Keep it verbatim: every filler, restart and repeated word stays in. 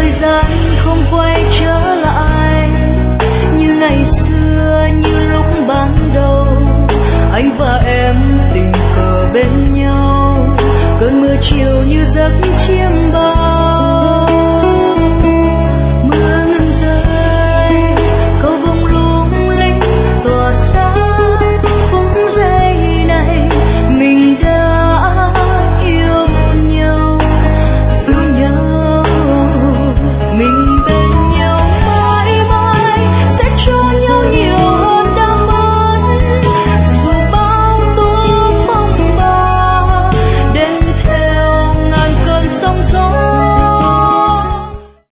thời gian không quay trở lại như ngày xưa, như lúc ban đầu anh và em tình cờ bên nhau, cơn mưa chiều như giấc chiêm bao.